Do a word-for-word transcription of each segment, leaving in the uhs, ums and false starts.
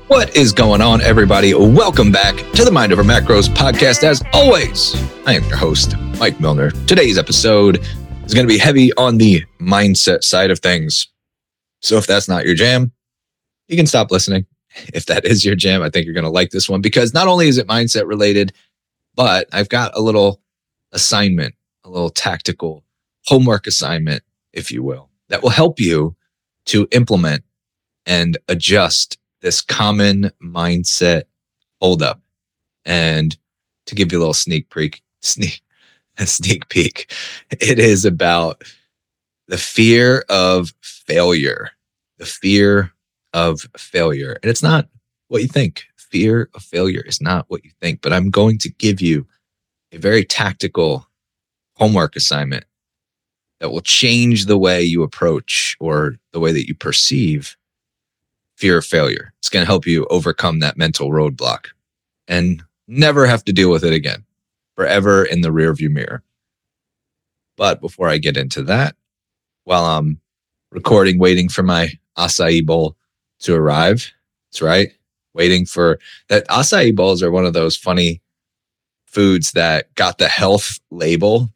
What is going on, everybody? Welcome back to the Mind Over Macros podcast. As always, I am your host, Mike Milner. Today's episode is going to be heavy on the mindset side of things. So if that's not your jam, you can stop listening. If that is your jam, I think you're going to like this one because not only is it mindset related, but I've got a little assignment, a little tactical homework assignment, if you will, that will help you to implement and adjust this common mindset holdup. And to give you a little sneak peek, sneak, a sneak peek, it is about the fear of failure. The fear of failure. And it's not what you think. Fear of failure is not what you think. But I'm going to give you a very tactical homework assignment that will change the way you approach or the way that you perceive fear of failure. It's going to help you overcome that mental roadblock and never have to deal with it again, forever in the rearview mirror. But before I get into that, while I'm recording, waiting for my acai bowl to arrive, that's right, waiting for that. Acai bowls are one of those funny foods that got the health label,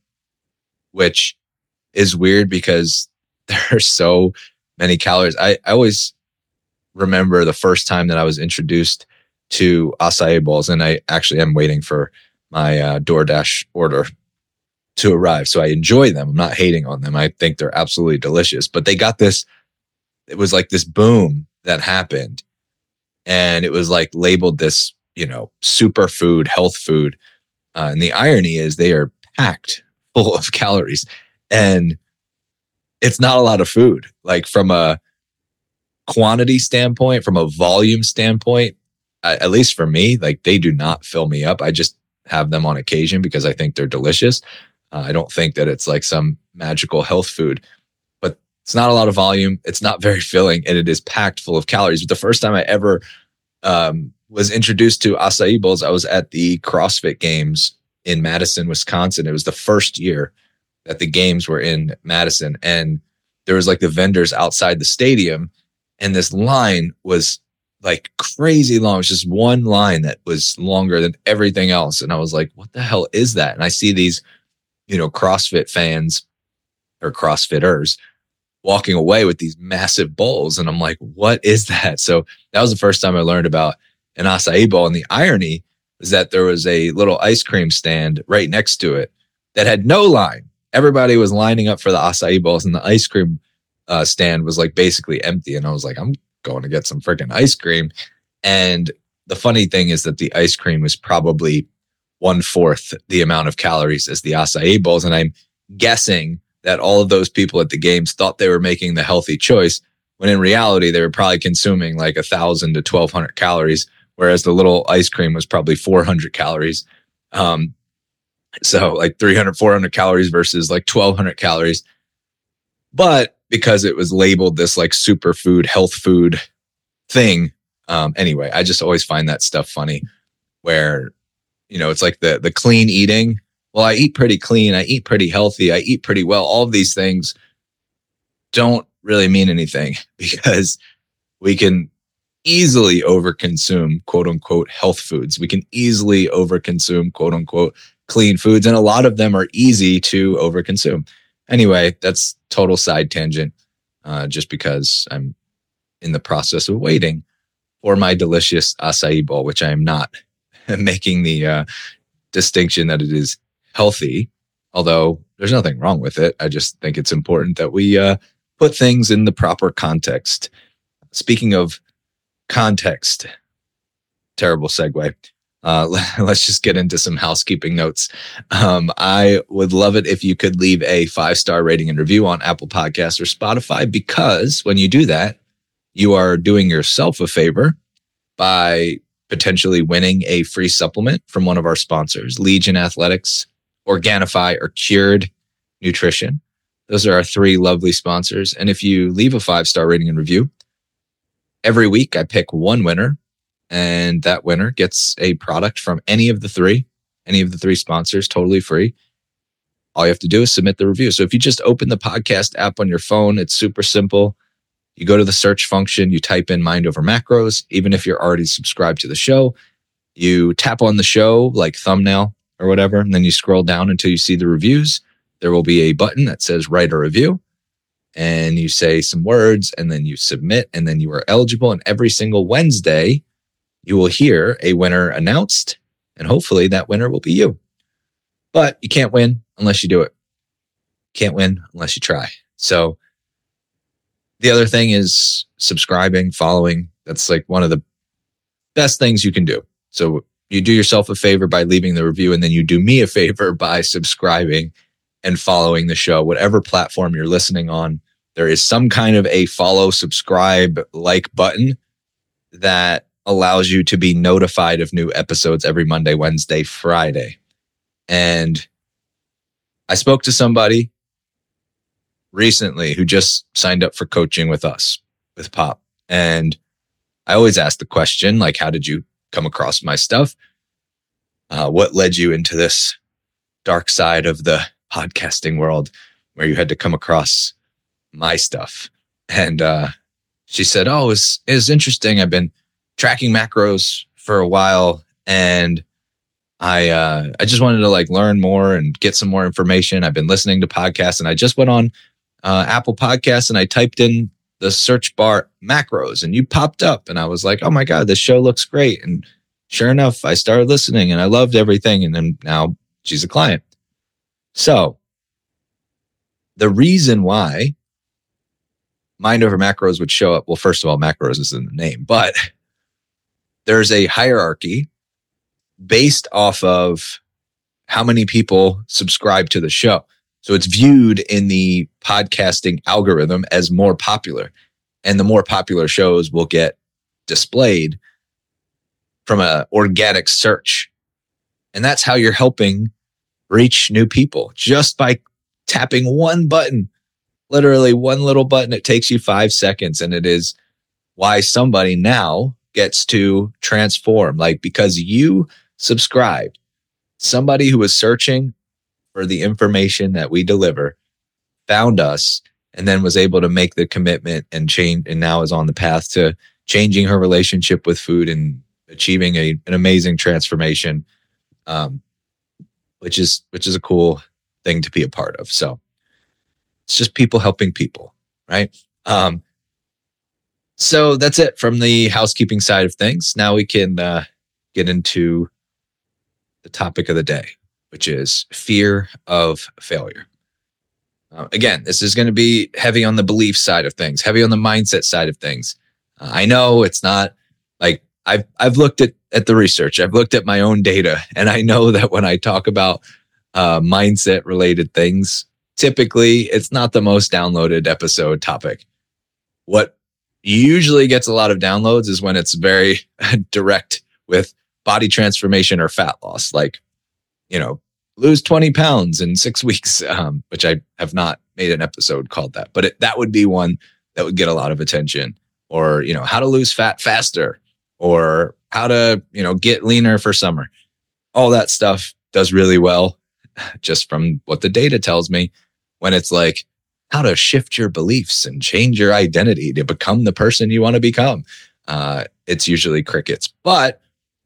which is weird because there are so many calories. I, I always remember the first time that I was introduced to acai bowls, and I actually am waiting for my uh, DoorDash order to arrive. So I enjoy them. I'm not hating on them. I think they're absolutely delicious, but they got this, it was like this boom that happened, and it was like labeled this, you know, superfood, health food. Uh, and the irony is they are packed full of calories, and it's not a lot of food. Like from a quantity standpoint, from a volume standpoint, at least for me, like they do not fill me up. I just have them on occasion because I think they're delicious. Uh, I don't think that it's like some magical health food, but it's not a lot of volume. It's not very filling, and it is packed full of calories. But the first time I ever um, was introduced to acai bowls, I was at the CrossFit Games in Madison, Wisconsin. It was the first year that the games were in Madison, and there was like the vendors outside the stadium. And this line was like crazy long. It was just one line that was longer than everything else. And I was like, what the hell is that? And I see these, you know, CrossFit fans or CrossFitters walking away with these massive bowls. And I'm like, what is that? So that was the first time I learned about an acai bowl. And the irony is that there was a little ice cream stand right next to it that had no line. Everybody was lining up for the acai bowls, and the ice cream Uh, stand was like basically empty. And I was like, I'm going to get some freaking ice cream. And the funny thing is that the ice cream was probably one fourth the amount of calories as the acai bowls. And I'm guessing that all of those people at the games thought they were making the healthy choice, when in reality, they were probably consuming like a thousand to twelve hundred calories, whereas the little ice cream was probably four hundred calories. Um, so like three hundred, four hundred calories versus like twelve hundred calories. But because it was labeled this like superfood, health food thing. Um, anyway, I just always find that stuff funny where, you know, it's like the, the clean eating. Well, I eat pretty clean. I eat pretty healthy. I eat pretty well. All of these things don't really mean anything because we can easily overconsume quote unquote health foods. We can easily overconsume quote unquote clean foods. And a lot of them are easy to overconsume. Anyway, that's total side tangent, uh, just because I'm in the process of waiting for my delicious acai bowl, which I am not making the uh, distinction that it is healthy, although there's nothing wrong with it. I just think it's important that we uh, put things in the proper context. Speaking of context, terrible segue. Uh, let's just get into some housekeeping notes. Um, I would love it if you could leave a five-star rating and review on Apple Podcasts or Spotify, because when you do that, you are doing yourself a favor by potentially winning a free supplement from one of our sponsors, Legion Athletics, Organifi, or Cured Nutrition. Those are our three lovely sponsors. And if you leave a five-star rating and review, every week I pick one winner, and that winner gets a product from any of the three, any of the three sponsors, totally free. All you have to do is submit the review. So if you just open the podcast app on your phone, it's super simple. You go to the search function, you type in Mind Over Macros. Even if you're already subscribed to the show, you tap on the show like thumbnail or whatever, and then you scroll down until you see the reviews. There will be a button that says write a review, and you say some words, and then you submit, and then you are eligible. And every single Wednesday, you will hear a winner announced, and hopefully that winner will be you. But you can't win unless you do it. Can't win unless you try. So the other thing is subscribing, following. That's like one of the best things you can do. So you do yourself a favor by leaving the review, and then you do me a favor by subscribing and following the show. Whatever platform you're listening on, there is some kind of a follow, subscribe, like button that allows you to be notified of new episodes every Monday, Wednesday, Friday. And I spoke to somebody recently who just signed up for coaching with us, with Pop. And I always ask the question, like, how did you come across my stuff? Uh, what led you into this dark side of the podcasting world where you had to come across my stuff? And uh, she said, oh, it was, it was interesting. I've been tracking macros for a while, and I uh, I just wanted to like learn more and get some more information. I've been listening to podcasts, and I just went on uh, Apple Podcasts and I typed in the search bar macros, and you popped up, and I was like, oh my God, this show looks great. And sure enough, I started listening and I loved everything. And then now she's a client. So the reason why Mind Over Macros would show up, well, first of all, macros is in the name, but there's a hierarchy based off of how many people subscribe to the show. So it's viewed in the podcasting algorithm as more popular, and the more popular shows will get displayed from an organic search. And that's how you're helping reach new people, just by tapping one button, literally one little button. It takes you five seconds. And it is why somebody now gets to transform, like, because you subscribed, somebody who was searching for the information that we deliver found us, and then was able to make the commitment and change, and now is on the path to changing her relationship with food and achieving a, an amazing transformation, um, which is which is a cool thing to be a part of. So it's just people helping people, right? Um, so that's it from the housekeeping side of things. Now we can uh, get into the topic of the day, which is fear of failure. Uh, again, this is going to be heavy on the belief side of things, heavy on the mindset side of things. Uh, I know it's not like I've I've looked at at the research, I've looked at my own data, and I know that when I talk about uh, mindset related things, typically it's not the most downloaded episode topic. What usually gets a lot of downloads is when it's very direct with body transformation or fat loss, like, you know, lose twenty pounds in six weeks, um, which I have not made an episode called that, but it, that would be one that would get a lot of attention. Or, you know, how to lose fat faster, or how to, you know, get leaner for summer. All that stuff does really well, just from what the data tells me. When it's like how to shift your beliefs and change your identity to become the person you want to become, uh, it's usually crickets. But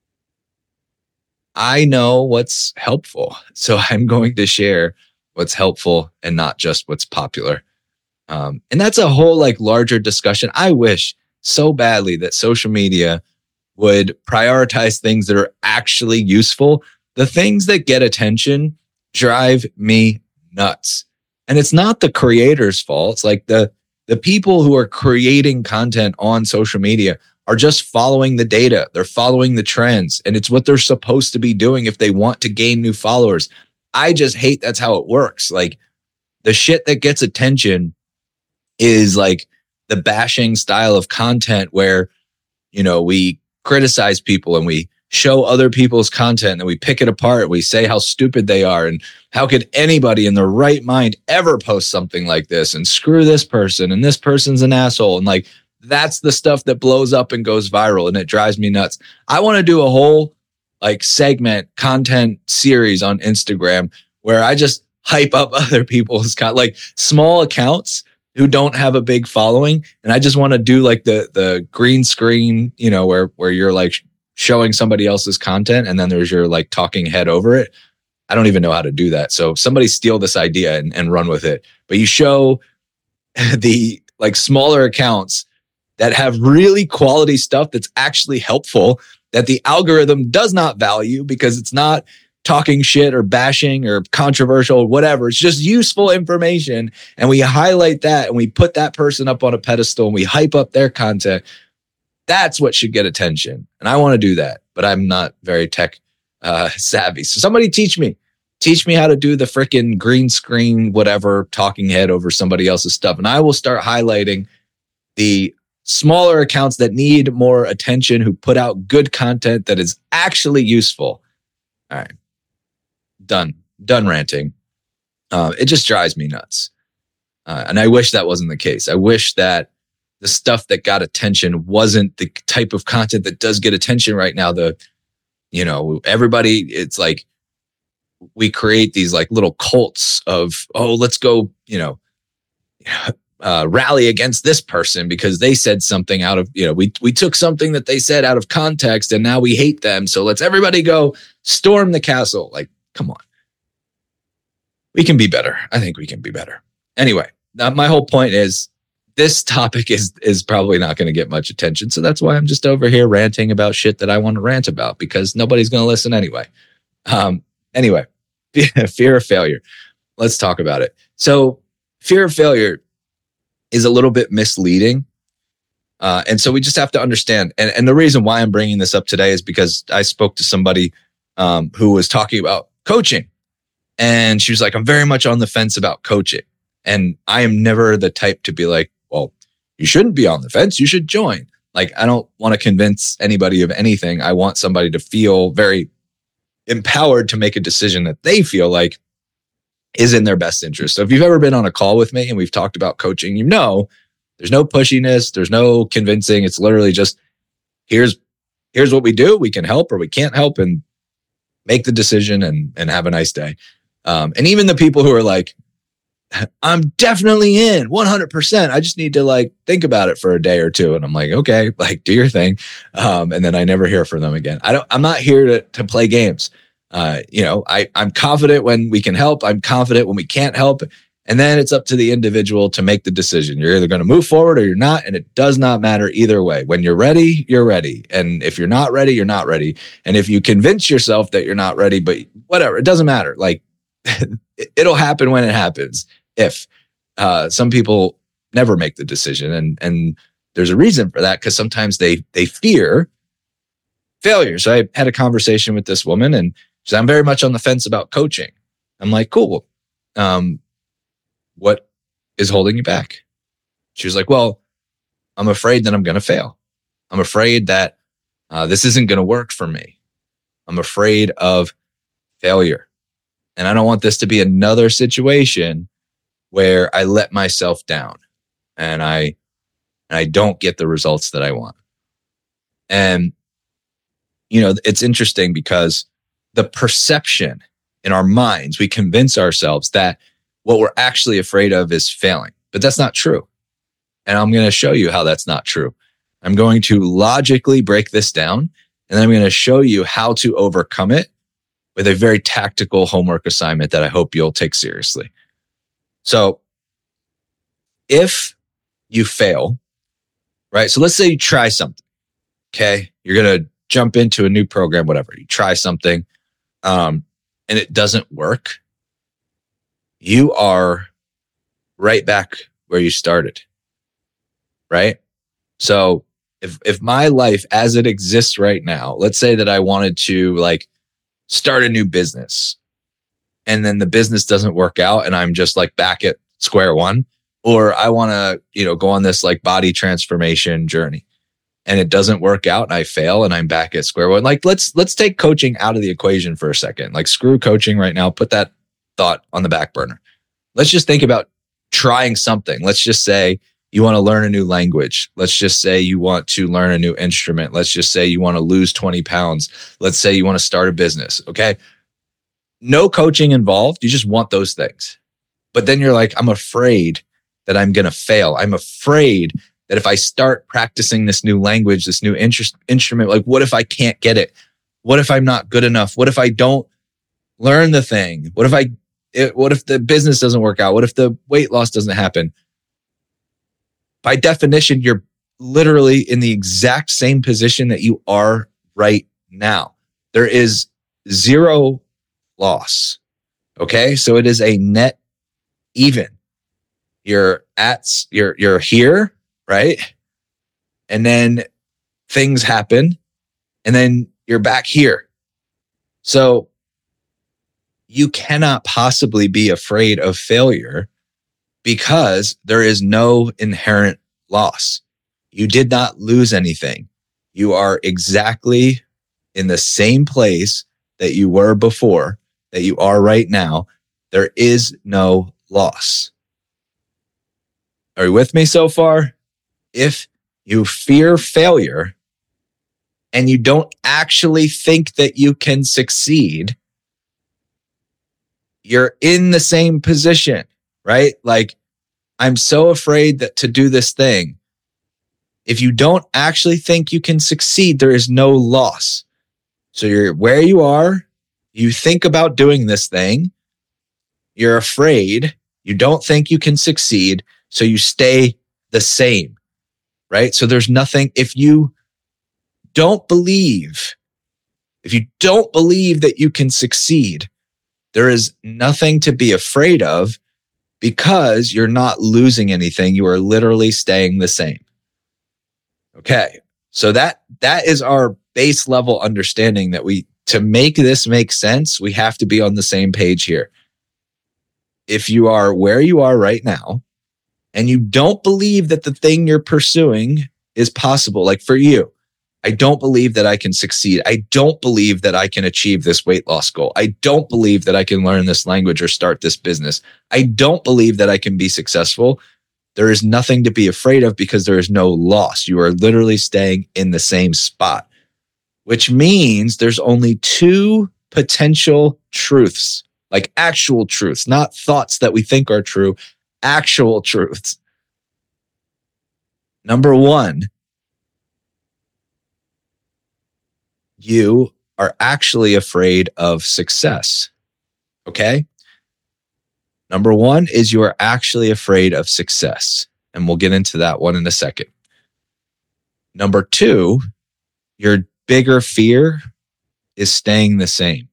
I know what's helpful, so I'm going to share what's helpful and not just what's popular. Um, and that's a whole like larger discussion. I wish so badly that social media would prioritize things that are actually useful. The things that get attention drive me nuts. And it's not the creator's fault. It's like the, the people who are creating content on social media are just following the data. They're following the trends, and it's what they're supposed to be doing if they want to gain new followers. I just hate that's how it works. Like, the shit that gets attention is like the bashing style of content where, you know, we criticize people and we show other people's content and we pick it apart. We say how stupid they are and how could anybody in their right mind ever post something like this, and screw this person, and this person's an asshole. And like, that's the stuff that blows up and goes viral, and it drives me nuts. I want to do a whole like segment content series on Instagram where I just hype up other people's con- like small accounts who don't have a big following, and I just want to do like the the green screen, you know, where where you're like showing somebody else's content and then there's your like talking head over it. I don't even know how to do that. So somebody steal this idea and, and run with it. But you show the like smaller accounts that have really quality stuff that's actually helpful, that the algorithm does not value because it's not talking shit or bashing or controversial or whatever. It's just useful information. And we highlight that and we put that person up on a pedestal and we hype up their content. That's what should get attention. And I want to do that, but I'm not very tech uh, savvy. So somebody teach me. Teach me how to do the freaking green screen, whatever, talking head over somebody else's stuff. And I will start highlighting the smaller accounts that need more attention, who put out good content that is actually useful. All right. Done. Done ranting. Uh, it just drives me nuts. Uh, and I wish that wasn't the case. I wish that the stuff that got attention wasn't the type of content that does get attention right now. The, you know, everybody, it's like we create these like little cults of, oh, let's go, you know, uh, rally against this person because they said something out of, you know, we, we took something that they said out of context and now we hate them. So let's everybody go storm the castle. Like, come on. We can be better. I think we can be better. Anyway, now my whole point is this topic is is probably not going to get much attention. So that's why I'm just over here ranting about shit that I want to rant about because nobody's going to listen anyway. Um, anyway, fear of failure. Let's talk about it. So fear of failure is a little bit misleading. Uh, and so we just have to understand. And, and the reason why I'm bringing this up today is because I spoke to somebody um, who was talking about coaching. And she was like, I'm very much on the fence about coaching. And I am never the type to be like, well, you shouldn't be on the fence. You should join. Like, I don't want to convince anybody of anything. I want somebody to feel very empowered to make a decision that they feel like is in their best interest. So if you've ever been on a call with me and we've talked about coaching, you know, there's no pushiness. There's no convincing. It's literally just, here's, here's what we do. We can help or we can't help, and make the decision and, and have a nice day. Um, and even the people who are like, I'm definitely in one hundred percent. I just need to like think about it for a day or two. And I'm like, okay, like do your thing. Um, and then I never hear from them again. I don't, I'm not here to, to play games. Uh, you know, I, I'm confident when we can help. I'm confident when we can't help. And then it's up to the individual to make the decision. You're either going to move forward or you're not. And it does not matter either way. When you're ready, you're ready. And if you're not ready, you're not ready. And if you convince yourself that you're not ready, but whatever, it doesn't matter. Like it'll happen when it happens. If uh, some people never make the decision, and and there's a reason for that, because sometimes they they fear failure. So I had a conversation with this woman, and she said, I'm very much on the fence about coaching. I'm like, cool. Um, what is holding you back? She was like, well, I'm afraid that I'm going to fail. I'm afraid that uh, this isn't going to work for me. I'm afraid of failure. And I don't want this to be another situation where I let myself down and I, and I don't get the results that I want. And, you know, it's interesting because the perception in our minds, we convince ourselves that what we're actually afraid of is failing, but that's not true. And I'm going to show you how that's not true. I'm going to logically break this down, and then I'm going to show you how to overcome it with a very tactical homework assignment that I hope you'll take seriously. So if you fail, right? So let's say you try something, okay? You're going to jump into a new program, whatever. You try something, um, and it doesn't work. You are right back where you started, right? So if if my life as it exists right now, let's say that I wanted to like start a new business, and then the business doesn't work out and I'm just like back at square one, or I want to, you know, go on this like body transformation journey and it doesn't work out and I fail and I'm back at square one. Like let's let's take coaching out of the equation for a second. Like screw coaching right now. Put that thought on the back burner. Let's just think about trying something. Let's just say you want to learn a new language. Let's just say you want to learn a new instrument. Let's just say you want to lose twenty pounds. Let's say you want to start a business. Okay. No coaching involved. You just want those things. But then you're like, I'm afraid that I'm going to fail. I'm afraid that if I start practicing this new language, this new interest, instrument, like what if I can't get it? What if I'm not good enough? What if I don't learn the thing? What if I, it, what if the business doesn't work out? What if the weight loss doesn't happen? By definition, you're literally in the exact same position that you are right now. There is zero loss. Okay. So it is a net even. You're at, you're, you're here, right? And then things happen and then you're back here. So you cannot possibly be afraid of failure because there is no inherent loss. You did not lose anything. You are exactly in the same place that you were before, that you are right now. There is no loss. Are you with me so far? If you fear failure and you don't actually think that you can succeed, you're in the same position, right? Like, I'm so afraid that to do this thing. If you don't actually think you can succeed, there is no loss. So you're where you are. You think about doing this thing. You're afraid. You don't think you can succeed. So you stay the same, right? So there's nothing, if you don't believe, if you don't believe that you can succeed, there is nothing to be afraid of because you're not losing anything. You are literally staying the same. Okay. So that, that is our base level understanding that we, to make this make sense, we have to be on the same page here. If you are where you are right now and you don't believe that the thing you're pursuing is possible, like for you, I don't believe that I can succeed. I don't believe that I can achieve this weight loss goal. I don't believe that I can learn this language or start this business. I don't believe that I can be successful. There is nothing to be afraid of because there is no loss. You are literally staying in the same spot, which means there's only two potential truths, like actual truths, not thoughts that we think are true, actual truths. Number one, you are actually afraid of success. Okay? Number one is you are actually afraid of success. And we'll get into that one in a second. Number two, your bigger fear is staying the same.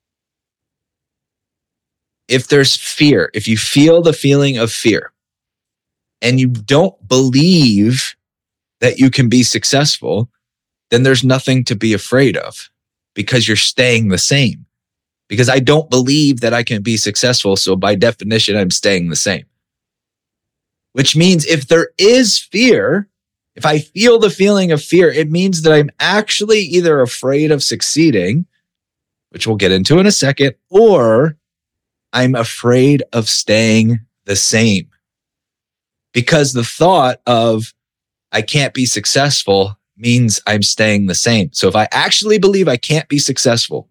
If there's fear, if you feel the feeling of fear and you don't believe that you can be successful, then there's nothing to be afraid of because you're staying the same. Because I don't believe that I can be successful, so by definition, I'm staying the same. Which means if there is fear, if I feel the feeling of fear, it means that I'm actually either afraid of succeeding, which we'll get into in a second, or I'm afraid of staying the same. Because the thought of I can't be successful means I'm staying the same. So if I actually believe I can't be successful,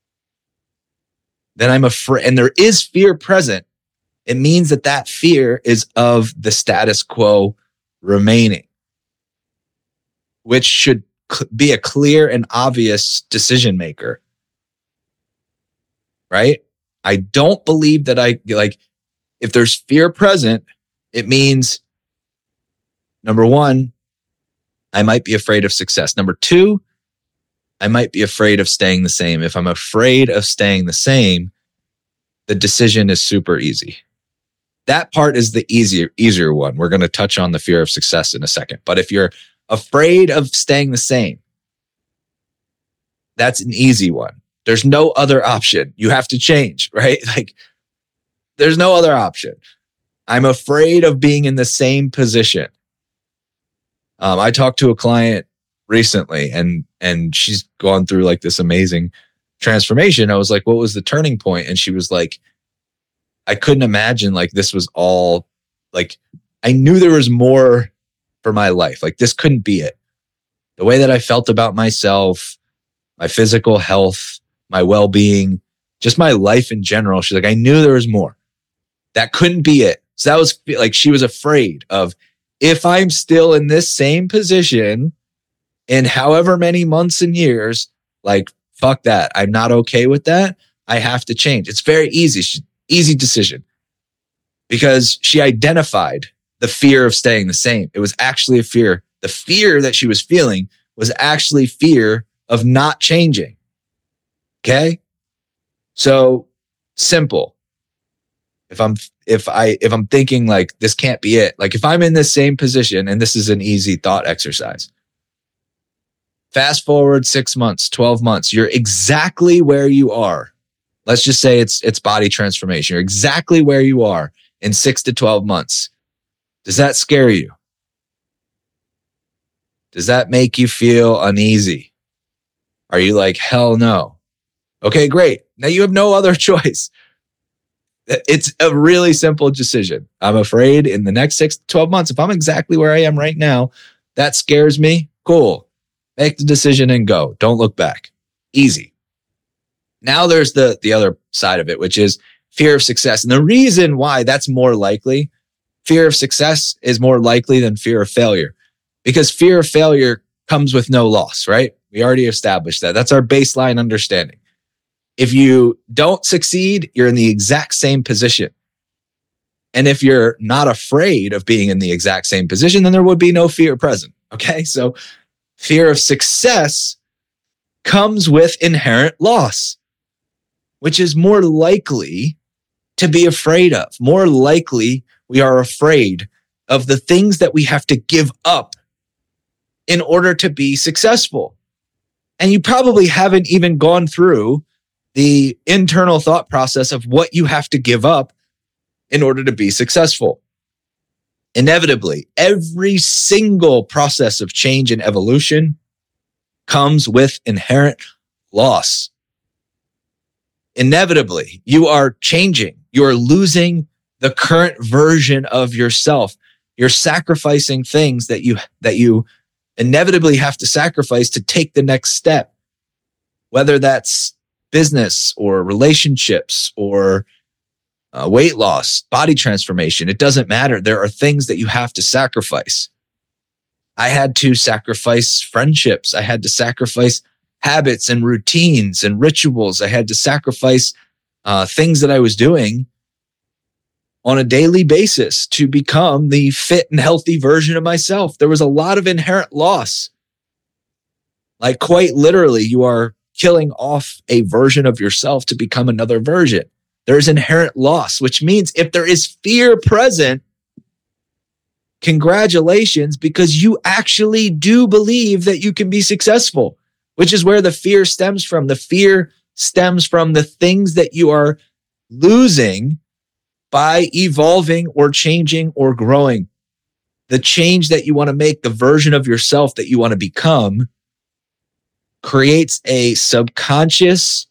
then I'm afraid, and there is fear present, it means that that fear is of the status quo remaining, which should be a clear and obvious decision maker, right? I don't believe that I, like, if there's fear present, it means, number one, I might be afraid of success. Number two, I might be afraid of staying the same. If I'm afraid of staying the same, the decision is super easy. That part is the easier, easier one. We're going to touch on the fear of success in a second. But if you're afraid of staying the same, that's an easy one. There's no other option. You have to change, right? Like, there's no other option. I'm afraid of being in the same position. Um, I talked to a client recently and, and she's gone through like this amazing transformation. I was like, what was the turning point? And she was like, I couldn't imagine like this was all like, I knew there was more for my life. Like this couldn't be it. The way that I felt about myself, my physical health, my well-being, just my life in general. She's like, I knew there was more. That couldn't be it. So that was like she was afraid of, if I'm still in this same position in however many months and years, like, fuck that. I'm not okay with that. I have to change. It's very easy. She, easy decision. Because she identified the fear of staying the same. It was actually a fear. The fear that she was feeling was actually fear of not changing. Okay? So simple. If I'm if I if I'm thinking like this can't be it, like if I'm in this same position, and this is an easy thought exercise. Fast forward six months, twelve months, you're exactly where you are. Let's just say it's it's body transformation. You're exactly where you are in six to twelve months. Does that scare you? Does that make you feel uneasy? Are you like, hell no? Okay, great. Now you have no other choice. It's a really simple decision. I'm afraid in the next six to twelve months, if I'm exactly where I am right now, that scares me. Cool. Make the decision and go. Don't look back. Easy. Now there's the, the other side of it, which is fear of success. And the reason why that's more likely, fear of success is more likely than fear of failure, because fear of failure comes with no loss, right? We already established that. That's our baseline understanding. If you don't succeed, you're in the exact same position. And if you're not afraid of being in the exact same position, then there would be no fear present. Okay. So fear of success comes with inherent loss, which is more likely to be afraid of. More likely, we are afraid of the things that we have to give up in order to be successful. And you probably haven't even gone through the internal thought process of what you have to give up in order to be successful. Inevitably, every single process of change and evolution comes with inherent loss. Inevitably, you are changing. You are losing the current version of yourself. You're sacrificing things that you that you inevitably have to sacrifice to take the next step, whether that's business or relationships or uh, weight loss, body transformation. It doesn't matter. There are things that you have to sacrifice. I had to sacrifice friendships. I had to sacrifice habits and routines and rituals. I had to sacrifice uh, things that I was doing on a daily basis to become the fit and healthy version of myself. There was a lot of inherent loss. Like quite literally, you are killing off a version of yourself to become another version. There's inherent loss, which means if there is fear present, congratulations, because you actually do believe that you can be successful, which is where the fear stems from. The fear stems from the things that you are losing by evolving or changing or growing. The change that you want to make, the version of yourself that you want to become, creates a subconscious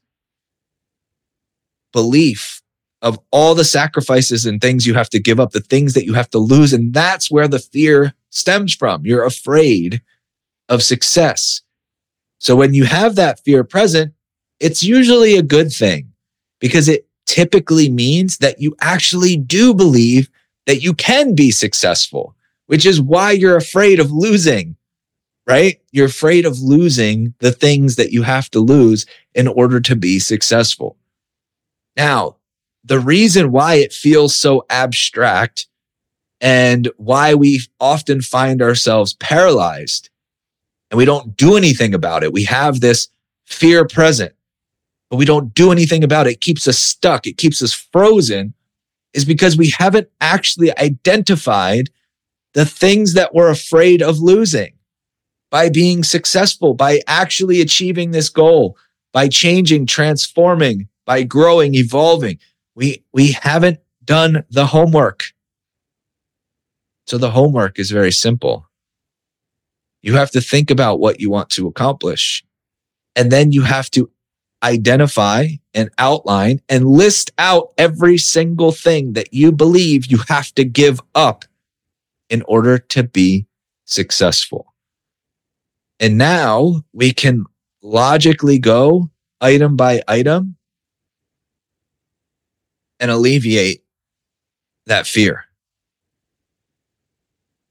belief of all the sacrifices and things you have to give up, the things that you have to lose. And that's where the fear stems from. You're afraid of success. So when you have that fear present, it's usually a good thing because it typically means that you actually do believe that you can be successful, which is why you're afraid of losing, right? You're afraid of losing the things that you have to lose in order to be successful. Now, the reason why it feels so abstract and why we often find ourselves paralyzed and we don't do anything about it, we have this fear present, but we don't do anything about it. It keeps us stuck. It keeps us frozen, is because we haven't actually identified the things that we're afraid of losing by being successful, by actually achieving this goal, by changing, transforming, by growing, evolving. We, we haven't done the homework. So the homework is very simple. You have to think about what you want to accomplish, and then you have to identify and outline and list out every single thing that you believe you have to give up in order to be successful. And now we can logically go item by item and alleviate that fear.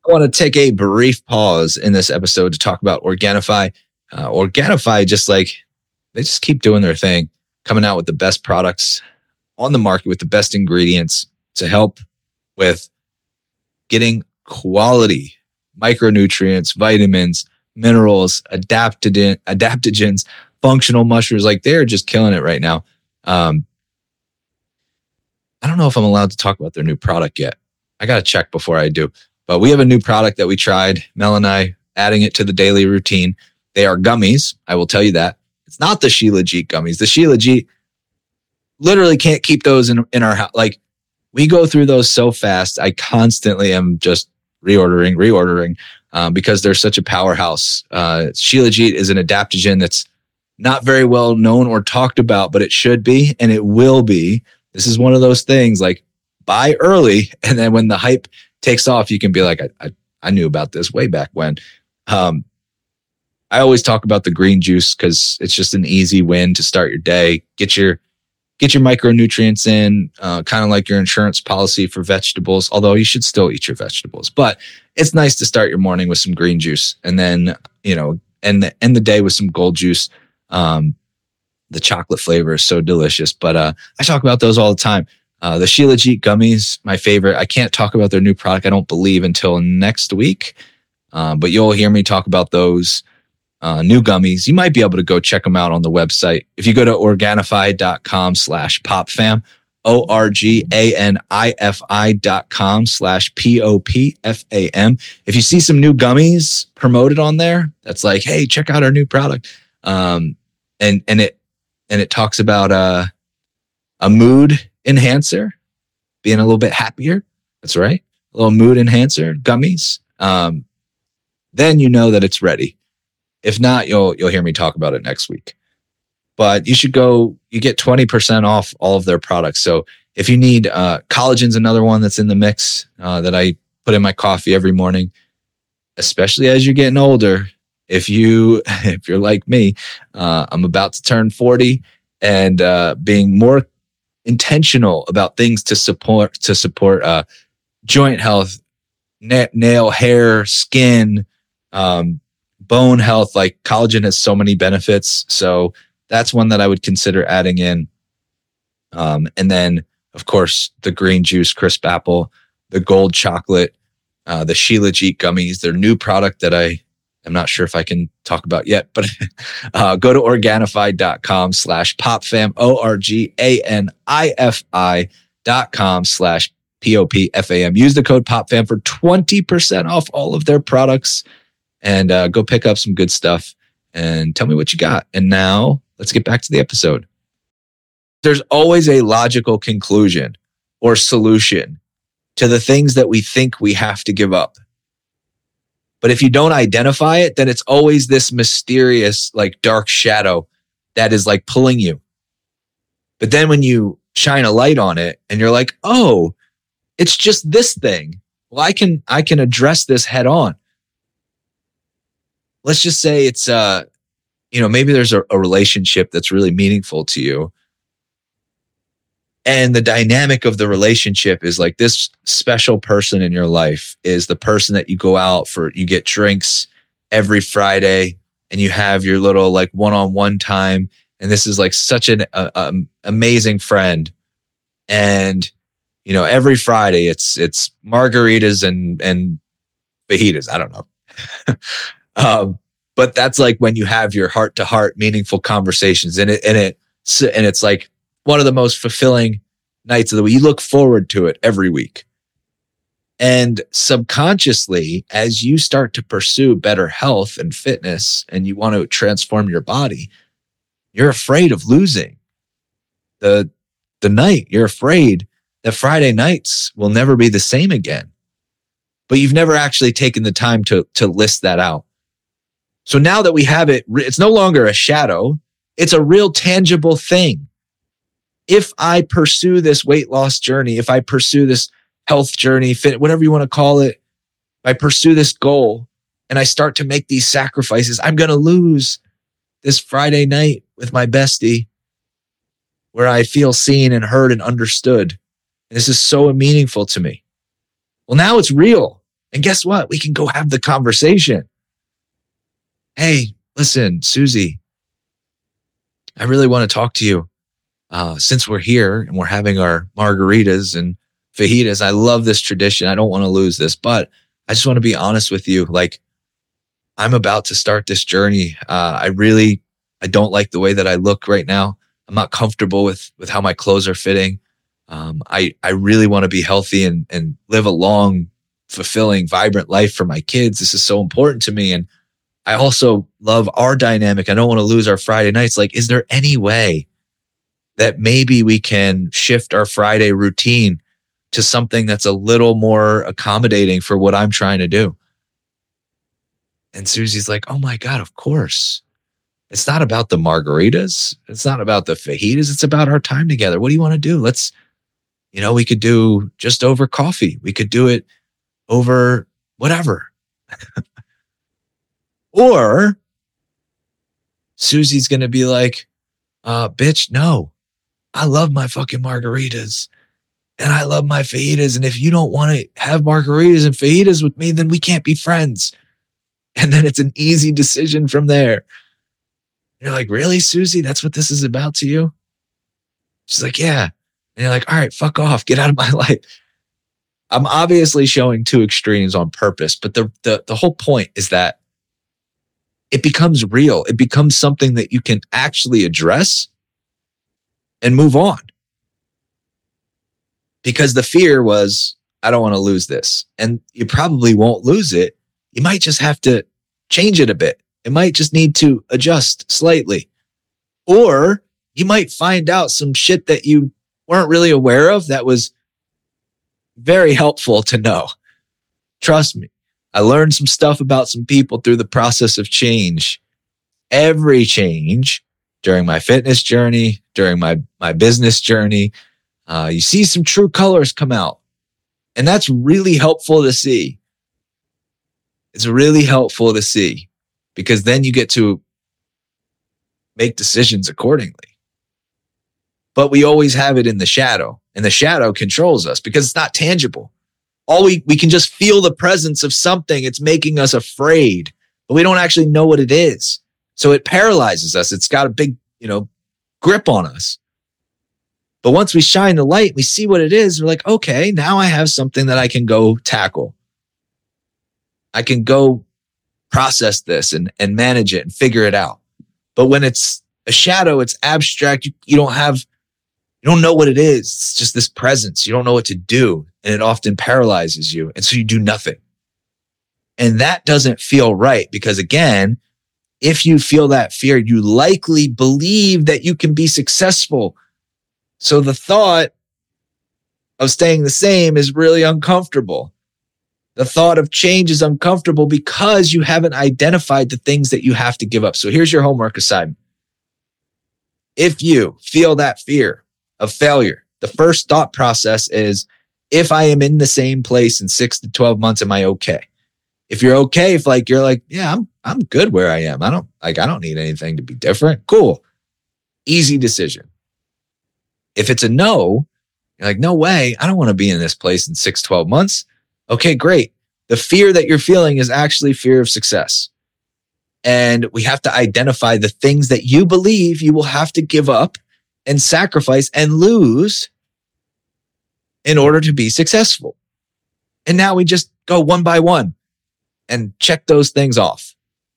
I want to take a brief pause in this episode to talk about Organifi. Uh, Organifi, just like they just keep doing their thing, coming out with the best products on the market with the best ingredients to help with getting quality micronutrients, vitamins, minerals, adaptogen, adaptogens, functional mushrooms. Like they're just killing it right now. Um, I don't know if I'm allowed to talk about their new product yet. I got to check before I do. But we have a new product that we tried, Mel and I, adding it to the daily routine. They are gummies. I will tell you that. It's not the Shilajit gummies. The Shilajit, literally can't keep those in, in our house. Like we go through those so fast. I constantly am just reordering, reordering um, because they're such a powerhouse. Uh, Shilajit is an adaptogen that's not very well known or talked about, but it should be, and it will be. This is one of those things like buy early. And then when the hype takes off, you can be like, I, I, I knew about this way back when. Um, I always talk about the green juice because it's just an easy win to start your day. Get your get your micronutrients in, uh, kind of like your insurance policy for vegetables, although you should still eat your vegetables. But it's nice to start your morning with some green juice and then, you know, end the, end the day with some gold juice. Um, the chocolate flavor is so delicious. But uh, I talk about those all the time. Uh, the Shilajit gummies, my favorite. I can't talk about their new product, I don't believe, until next week. Uh, but you'll hear me talk about those uh, new gummies. You might be able to go check them out on the website. If you go to Organifi.com slash popfam, O R G A N I F I dot com slash P O P F A M. If you see some new gummies promoted on there, that's like, hey, check out our new product. Um, and, and it, and it talks about uh, a mood enhancer, being a little bit happier. That's right. A little mood enhancer, gummies. Um, then you know that it's ready. If not, you'll you'll hear me talk about it next week. But you should go, you get twenty percent off all of their products. So if you need, uh, collagen's another one that's in the mix uh, that I put in my coffee every morning, especially as you're getting older. If you, if you're like me, uh, I'm about to turn forty and uh, being more intentional about things to support, to support uh, joint health, na- nail, hair, skin, um, bone health. Like collagen has so many benefits. So that's one that I would consider adding in. Um, and then, of course, the green juice, crisp apple, the gold chocolate, uh, the Shilajit gummies, their new product that I am not sure if I can talk about yet, but uh, go to Organifi.com slash popfam, O R G A N I F I dot com slash P O P F A M. Use the code POPFAM for twenty percent off all of their products and uh, go pick up some good stuff and tell me what you got. And now let's get back to the episode. There's always a logical conclusion or solution to the things that we think we have to give up. But if you don't identify it, then it's always this mysterious, like dark shadow that is like pulling you. But then when you shine a light on it and you're like, oh, it's just this thing. Well, I can, I can address this head on. Let's just say it's, uh, you know, maybe there's a, a relationship that's really meaningful to you. And the dynamic of the relationship is like this special person in your life is the person that you go out for, you get drinks every Friday and you have your little like one-on-one time. And this is like such an uh, um, amazing friend. And, you know, every Friday it's, it's margaritas and, and fajitas. I don't know. um, but that's like when you have your heart to heart meaningful conversations and it, and it, and it's like, one of the most fulfilling nights of the week. You look forward to it every week. And subconsciously, as you start to pursue better health and fitness and you want to transform your body, you're afraid of losing the, the night. You're afraid that Friday nights will never be the same again. But you've never actually taken the time to, to list that out. So now that we have it, it's no longer a shadow. It's a real tangible thing. If I pursue this weight loss journey, if I pursue this health journey, fit, whatever you want to call it, if I pursue this goal and I start to make these sacrifices, I'm going to lose this Friday night with my bestie where I feel seen and heard and understood. And this is so meaningful to me. Well, now it's real. And guess what? We can go have the conversation. Hey, listen, Susie, I really want to talk to you. Uh, since we're here and we're having our margaritas and fajitas, I love this tradition. I don't want to lose this, but I just want to be honest with you. Like, I'm about to start this journey. Uh, I really, I don't like the way that I look right now. I'm not comfortable with, with how my clothes are fitting. Um, I, I really want to be healthy and, and live a long, fulfilling, vibrant life for my kids. This is so important to me. And I also love our dynamic. I don't want to lose our Friday nights. Like, is there any way that maybe we can shift our Friday routine to something that's a little more accommodating for what I'm trying to do? And Susie's like, oh my God, of course. It's not about the margaritas. It's not about the fajitas. It's about our time together. What do you want to do? Let's, you know, we could do just over coffee. We could do it over whatever. Or Susie's going to be like, uh, bitch, no, I love my fucking margaritas and I love my fajitas. And if you don't want to have margaritas and fajitas with me, then we can't be friends. And then it's an easy decision from there. You're like, really, Susie? That's what this is about to you? She's like, yeah. And you're like, all right, fuck off. Get out of my life. I'm obviously showing two extremes on purpose, but the, the, the whole point is that it becomes real. It becomes something that you can actually address and move on. Because the fear was, I don't want to lose this. And you probably won't lose it. You might just have to change it a bit. It might just need to adjust slightly. Or you might find out some shit that you weren't really aware of that was very helpful to know. Trust me. I learned some stuff about some people through the process of change. Every change during my fitness journey, during my, my business journey, uh, you see some true colors come out. And that's really helpful to see. It's really helpful to see because then you get to make decisions accordingly. But we always have it in the shadow, and the shadow controls us because it's not tangible. All we, we can just feel the presence of something. It's making us afraid, but we don't actually know what it is. So it paralyzes us. It's got a big, you know, grip on us. But once we shine the light, we see what it is. We're like, okay, now I have something that I can go tackle. I can go process this and, and manage it and figure it out. But when it's a shadow, it's abstract. You, you don't have, you don't know what it is. It's just this presence. You don't know what to do. And it often paralyzes you. And so you do nothing. And that doesn't feel right because again, if you feel that fear, you likely believe that you can be successful. So the thought of staying the same is really uncomfortable. The thought of change is uncomfortable because you haven't identified the things that you have to give up. So here's your homework assignment. If you feel that fear of failure, the first thought process is, if I am in the same place in six to twelve months, am I okay? If you're okay, if like, you're like, yeah, I'm, I'm good where I am. I don't like, I don't need anything to be different. Cool. Easy decision. If it's a no, you're like, no way. I don't want to be in this place in six, twelve months. Okay, great. The fear that you're feeling is actually fear of success. And we have to identify the things that you believe you will have to give up and sacrifice and lose in order to be successful. And now we just go one by one and check those things off.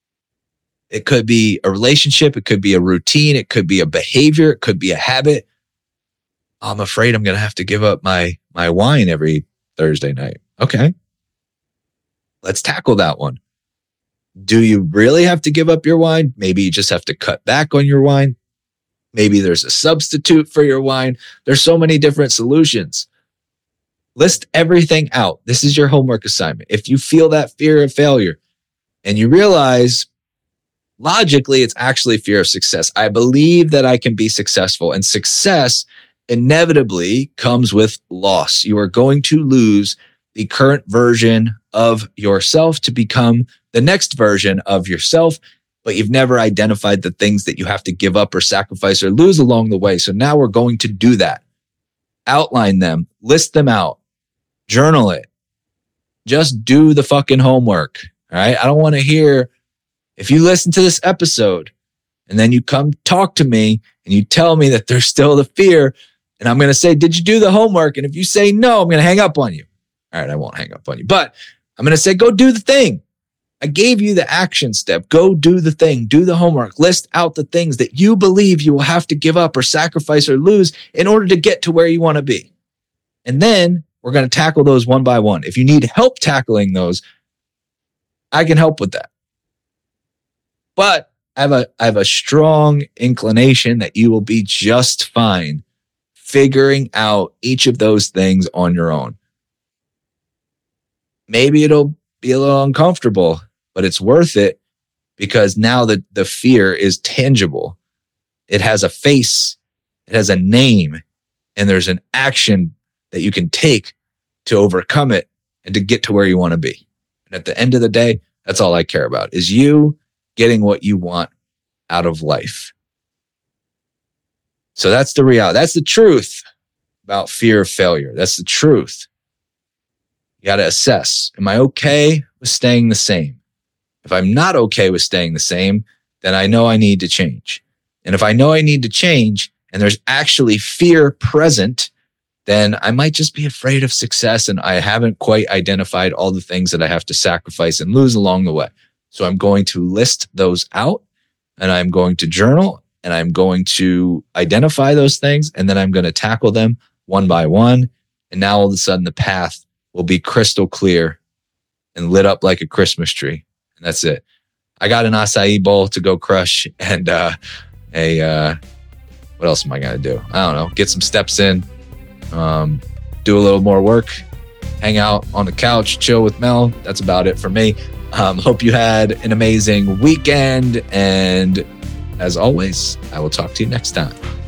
It could be a relationship. It could be a routine. It could be a behavior. It could be a habit. I'm afraid I'm going to have to give up my, my wine every Thursday night. Okay. Let's tackle that one. Do you really have to give up your wine? Maybe you just have to cut back on your wine. Maybe there's a substitute for your wine. There's so many different solutions. List everything out. This is your homework assignment. If you feel that fear of failure and you realize logically it's actually fear of success, I believe that I can be successful, and success inevitably comes with loss. You are going to lose the current version of yourself to become the next version of yourself, but you've never identified the things that you have to give up or sacrifice or lose along the way. So now we're going to do that. Outline them, list them out, journal it, Just do the fucking homework. All right. I don't want to hear, if you listen to this episode and then you come talk to me and you tell me that there's still the fear, and I'm going to say, did you do the homework? And if you say no, I'm going to hang up on you. All right. I won't hang up on you, but I'm going to say, go do the thing. I gave you the action step. Go do the thing. Do the homework. List out the things that you believe you will have to give up or sacrifice or lose in order to get to where you want to be. And then we're going to tackle those one by one. If you need help tackling those, I can help with that. But I have a, I have a strong inclination that you will be just fine figuring out each of those things on your own. Maybe it'll be a little uncomfortable, but it's worth it because now the, the fear is tangible. It has a face, it has a name, and there's an action that you can take to overcome it and to get to where you want to be. And at the end of the day, that's all I care about, is you getting what you want out of life. So that's the reality. That's the truth about fear of failure. That's the truth. You got to assess, am I okay with staying the same? If I'm not okay with staying the same, then I know I need to change. And if I know I need to change and there's actually fear present, then I might just be afraid of success and I haven't quite identified all the things that I have to sacrifice and lose along the way. So I'm going to list those out and I'm going to journal and I'm going to identify those things and then I'm going to tackle them one by one. And now all of a sudden the path will be crystal clear and lit up like a Christmas tree. And that's it. I got an acai bowl to go crush and uh, a, uh, what else am I going to do? I don't know. Get some steps in, um, do a little more work, hang out on the couch, chill with Mel. That's about it for me. Um, hope you had an amazing weekend. And as always, I will talk to you next time.